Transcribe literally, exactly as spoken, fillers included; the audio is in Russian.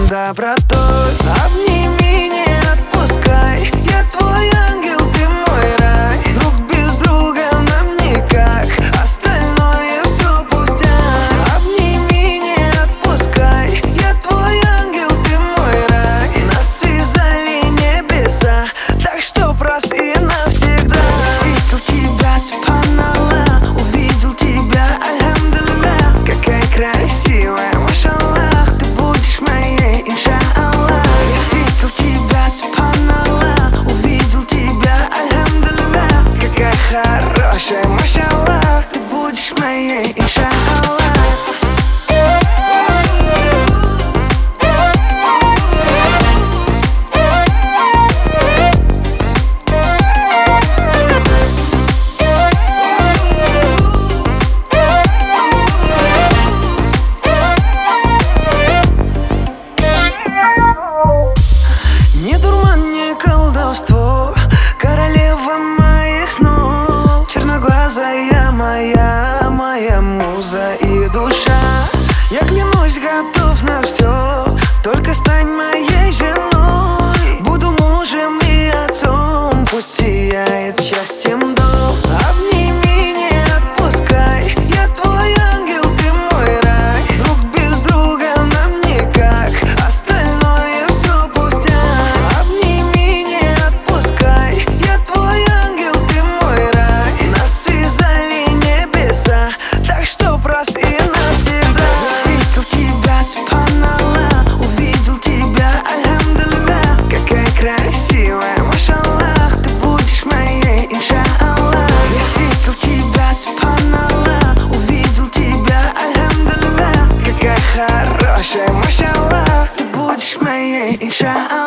добротой. Обними, не отпускай, я твой ангел, ты мой рай. Друг без друга нам никак, остальное все пустяк. Обними, не отпускай, я твой ангел, ты мой рай. Нас связали небеса, так что прости навсегда. Увидел тебя, субханаллах, увидел тебя, альхамдулиллах. Какая красивая, машаллах, ты будешь моей, иншаллах. Я видел тебя, субханаллах, увидел тебя, альхамдулиллах. Какая хорошая, машаллах, ты будешь моей, иншаллах. Не дурман, не колдовство, королева моих снов, черноглазая моя, моя муза и душа. Я клянусь, готов на все, только стань моей женой. Буду мужем и отцом, пусть сияет счастьем дом. Обними, не отпускай, я твой ангел, ты мой рай. Друг без друга нам никак, остальное все пустяк. Обними, не отпускай, я твой ангел, ты мой рай. Нас связали небеса, так что прости навсегда. Увидел тебя, субханаллах, увидел тебя, альхамдулиллах. Какая красивая, машаллах, ты будешь моей, иншаллах. Я видел тебя, субханаллах, увидел тебя, альхамдулиллах. Какая хорошая, машаллах, ты будешь моей, иншаллах.